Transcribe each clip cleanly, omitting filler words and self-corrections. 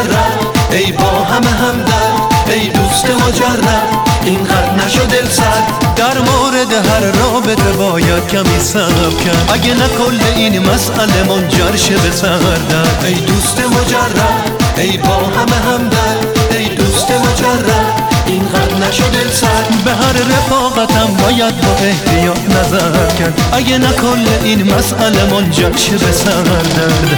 مجرد، ای با همه همدرد، ای دوست مجرد، اینقدر نشو دل سرد. در مورد هر رابطه باید کمی صبر کرد، اگه نه کل این مسئله منجر شه به سردرد. ای دوست مجرد، ای با همه همدرد، ای دوست مجرد، اینقدر نشو دل سرد. به هر رفاقتم باید با احتیاط نظر کرد، اگه نه کل این مسئله منجر شه به سردرد.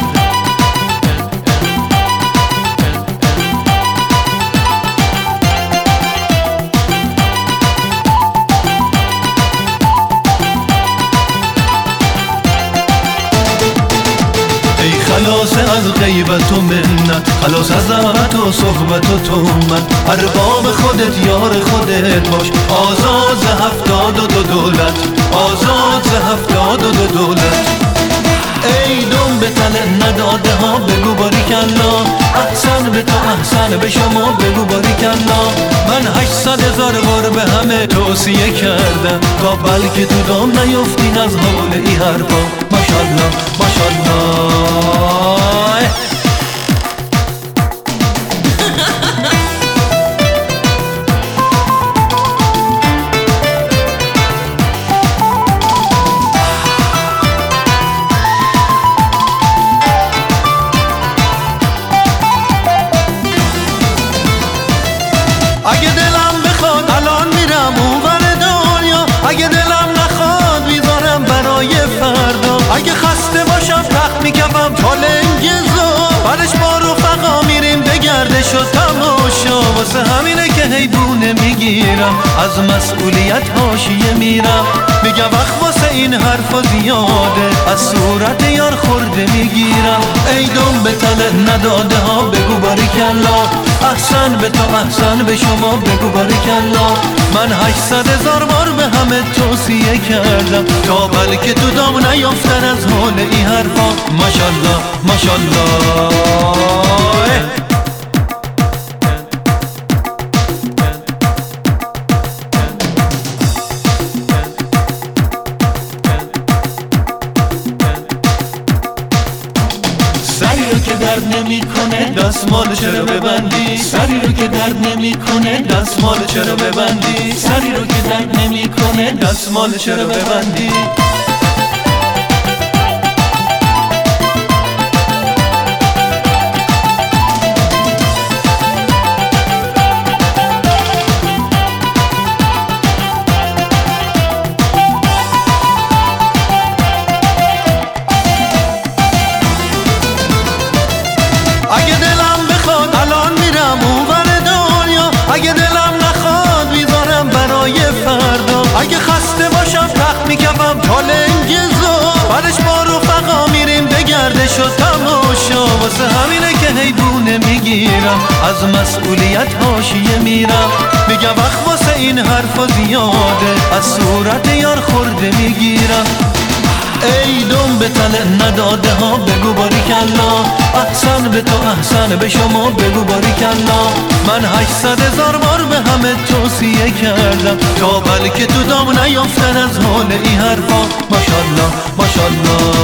خلاص از غیبت و منت، خلاص از دعوت و صحبت و تهمت، ارباب خودت یار خودت باش، آزاد ز 72 دولت، آزاد ز 72 دولت. ای دم به تن نداده ها بگو باریکلا، احسن به تو احسن به شما بگو باریکلا. من 800,000 بار به همه توصیه کردم تا بلکه تو دام نیفتین از حال ای حرفا. ماشالله ماشالله. اگه دلم بخواد الان میرم اونور دنیا، اگه دلم نخواد میذارم برای فردا. اگه خسته باشم تخت میکفم تا لنگ زور، بعدش با رفقا میریم به گردش و تماشا. واسه همینه که حیبونه میگیرم، از مسئولیت حاشیه میرم، میگم وقت واسه این حرفا زیاده، از صورت یار خورده میگیرم. ای دم به تن نداده ها بگو باریکلا، احسن به تو احسن به شما بگو باریکلا. من 800,000 بار به همه توصیه کردم تا بلکه تو دام نیافتن از حال این حرفا. ماشالله ماشالله. سری رو که درد نمی کنه دستمال چرا ببندی، سری رو که درد نمی کنه دستمال چرا ببندی، سری رو که درد نمی کنه دستمال چرا ببندی. اگه دلم بخواد الان میرم اونور دنیا، اگه دلم نخواد میذارم برای فردا. اگه خسته باشم تخت میکفم تا لنگ زور، بعدش با رفقا میریم به گردش و تماشا. واسه همینه که حیبونه میگیرم، از مسئولیت حاشیه میرم، میگم وقت واسه این حرفا زیاده، از صورت یار خورده میگیرم. ای دم به تن نداده ها بگو باریکلا، احسن به تو احسن به شما بگو باریکلا. من 800,000 بار به همه توصیه کردم تا بلکه تو دام نیافتن از حال این حرفا. ماشالله ماشالله.